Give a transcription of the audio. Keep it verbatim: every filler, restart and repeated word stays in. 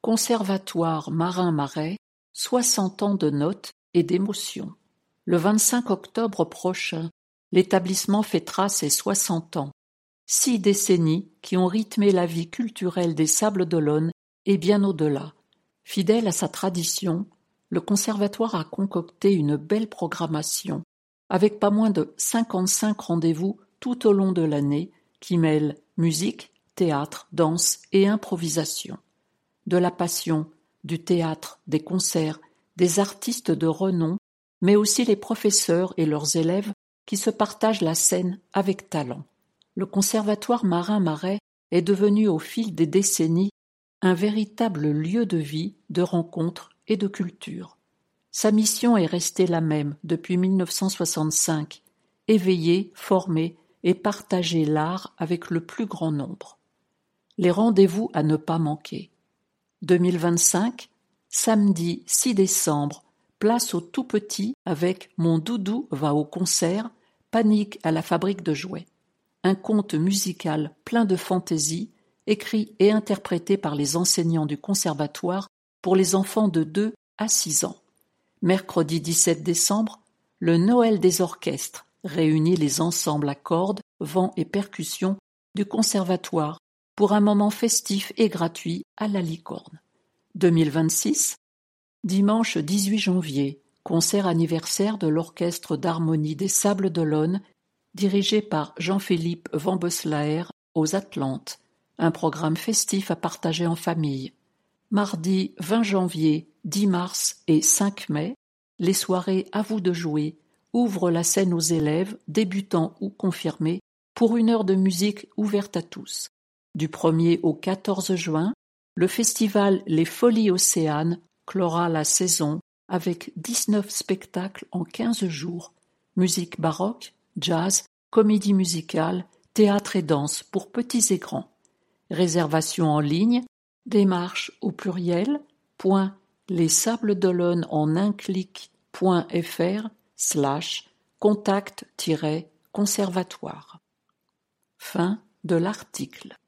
Conservatoire Marin-Marais, soixante ans de notes et d'émotions. Le vingt-cinq octobre prochain, l'établissement fêtera ses soixante ans. Six décennies qui ont rythmé la vie culturelle des Sables d'Olonne et bien au-delà. Fidèle à sa tradition, le conservatoire a concocté une belle programmation, avec pas moins de cinquante-cinq rendez-vous tout au long de l'année qui mêlent musique, théâtre, danse et improvisation. De la passion, du théâtre, des concerts, des artistes de renom, mais aussi les professeurs et leurs élèves qui se partagent la scène avec talent. Le conservatoire Marin-Marais est devenu au fil des décennies un véritable lieu de vie, de rencontres et de culture. Sa mission est restée la même depuis mille neuf cent soixante-cinq, éveiller, former et partager l'art avec le plus grand nombre. Les rendez-vous à ne pas manquer. deux mille vingt-cinq, samedi six décembre, place au tout petit avec Mon doudou va au concert, Panique à la fabrique de jouets. Un conte musical plein de fantaisie, écrit et interprété par les enseignants du conservatoire pour les enfants de deux à six ans. Mercredi dix-sept décembre, le Noël des orchestres réunit les ensembles à cordes, vent et percussions du conservatoire pour un moment festif et gratuit à la Licorne. deux mille vingt-six, dimanche dix-huit janvier, concert anniversaire de l'Orchestre d'harmonie des Sables d'Olonne, dirigé par Jean-Philippe Van Boeslaer aux Atlantes, un programme festif à partager en famille. Mardi vingt janvier, dix mars et cinq mai, les soirées À vous de jouer ouvrent la scène aux élèves, débutants ou confirmés, pour une heure de musique ouverte à tous. Du premier au quatorze juin, le festival Les Folies Océanes clora la saison avec dix-neuf spectacles en quinze jours. Musique baroque, jazz, comédie musicale, théâtre et danse pour petits et grands. Réservation en ligne, démarche au pluriel, point les sables d'olonne en un clic point fr slash contact-conservatoire. Fin de l'article.